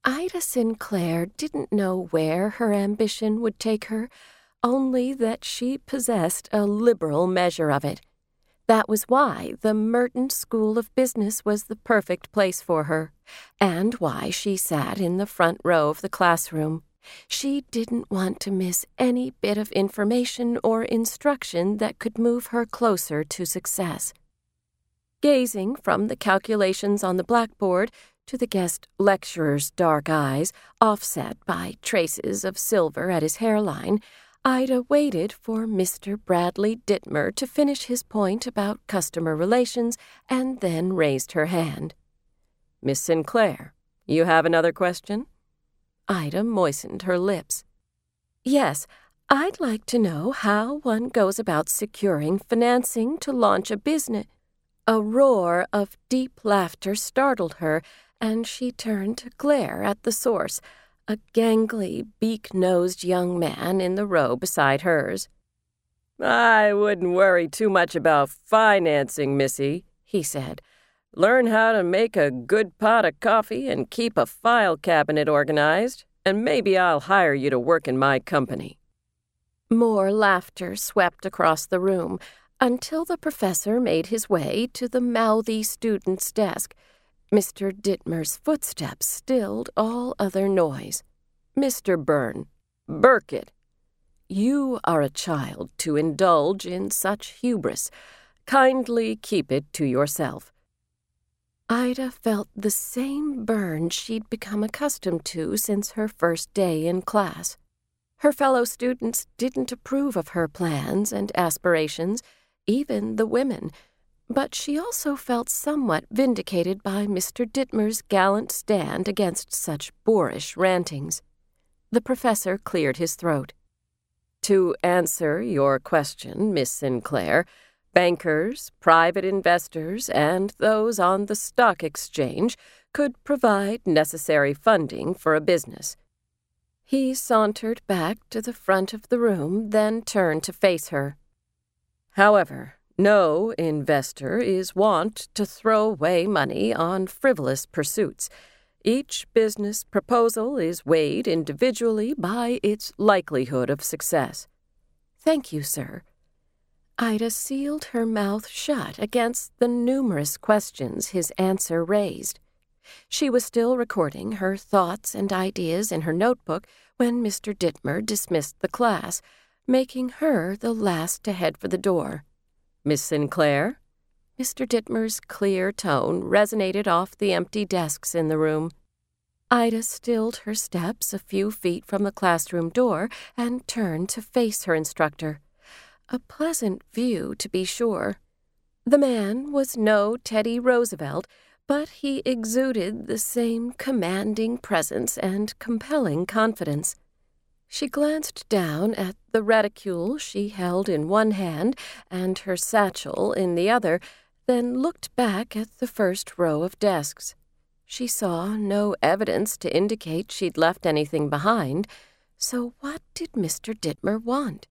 Ida Sinclair didn't know where her ambition would take her, only that she possessed a liberal measure of it. That was why the Merton School of Business was the perfect place for her, and why she sat in the front row of the classroom. She didn't want to miss any bit of information or instruction that could move her closer to success. Gazing from the calculations on the blackboard to the guest lecturer's dark eyes, offset by traces of silver at his hairline, Ida waited for Mr. Bradley Dittmer to finish his point about customer relations and then raised her hand. "Miss Sinclair, you have another question?" Ida moistened her lips. "Yes, I'd like to know how one goes about securing financing to launch a business." A roar of deep laughter startled her, and she turned to glare at the source, a gangly, beak-nosed young man in the row beside hers. "I wouldn't worry too much about financing, Missy," he said. "Learn how to make a good pot of coffee and keep a file cabinet organized, and maybe I'll hire you to work in my company." More laughter swept across the room until the professor made his way to the mouthy student's desk. Mr. Dittmer's footsteps stilled all other noise. "Mr. Burkett, you are a child to indulge in such hubris. Kindly keep it to yourself." Ida felt the same burn she'd become accustomed to since her first day in class. Her fellow students didn't approve of her plans and aspirations, even the women, but she also felt somewhat vindicated by Mr. Dittmer's gallant stand against such boorish rantings. The professor cleared his throat. "To answer your question, Miss Sinclair, bankers, private investors, and those on the stock exchange could provide necessary funding for a business." He sauntered back to the front of the room, then turned to face her. "However, no investor is wont to throw away money on frivolous pursuits. Each business proposal is weighed individually by its likelihood of success." "Thank you, sir." Ida sealed her mouth shut against the numerous questions his answer raised. She was still recording her thoughts and ideas in her notebook when Mr. Dittmer dismissed the class, making her the last to head for the door. "Miss Sinclair?" Mr. Dittmer's clear tone resonated off the empty desks in the room. Ida stilled her steps a few feet from the classroom door and turned to face her instructor. A pleasant view, to be sure. The man was no Teddy Roosevelt, but he exuded the same commanding presence and compelling confidence. She glanced down at the reticule she held in one hand and her satchel in the other, then looked back at the first row of desks. She saw no evidence to indicate she'd left anything behind, so what did Mr. Dittmer want?